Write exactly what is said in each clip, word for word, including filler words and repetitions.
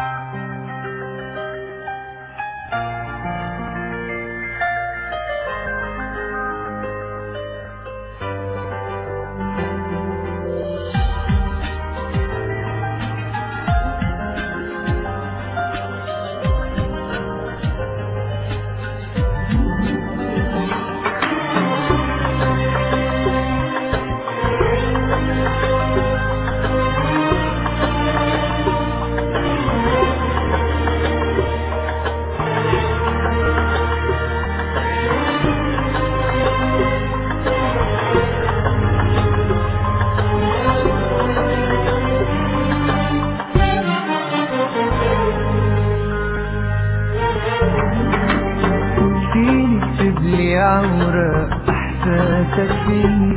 عورة احساسك فيه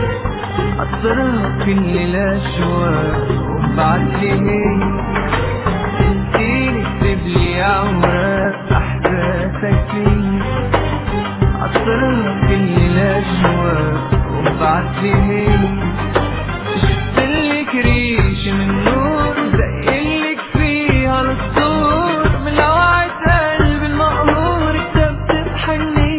اصرها كل الاشواق وبعدلي هي انتيني اكتبلي عورة احساسك فيه اصرها كل الاشواق وبعدلي هي شفتلك ريش من نور زقلك فيها الصور من لوعة قلبي المقهور كتبت بحنين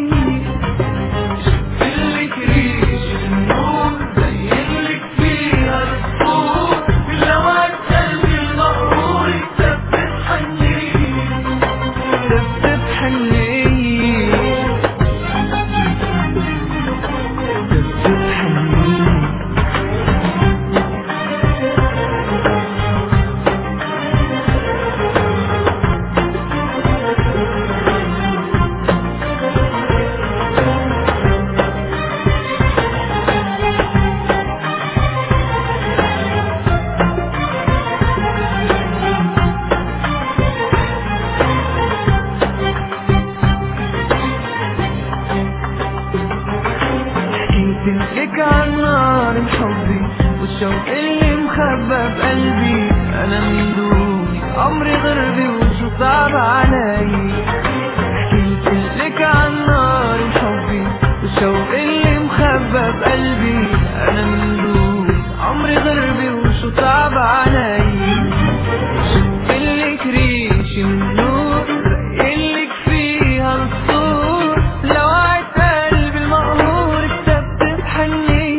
لك عن نار حبي والشوق اللي مخبى بقلبي انا من دوني عمري غربي وشو صعب علي حكيت لك عن نار حبي والشوق اللي مخبى بقلبي انا من دوني عمري غربي وشو صعب علي شفتلك ريش من نور رقلك فيها الصور لوعة قلبي المقهور كتبت بحنين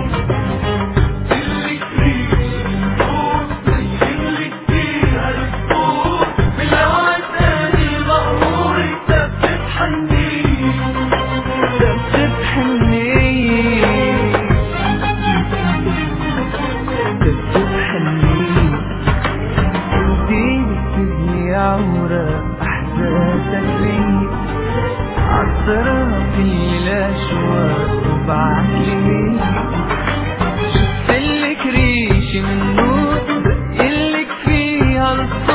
عورة احساسك فيه عطرها في الاشواق وبعدلي شفتلك ريش من نور زقلك فيها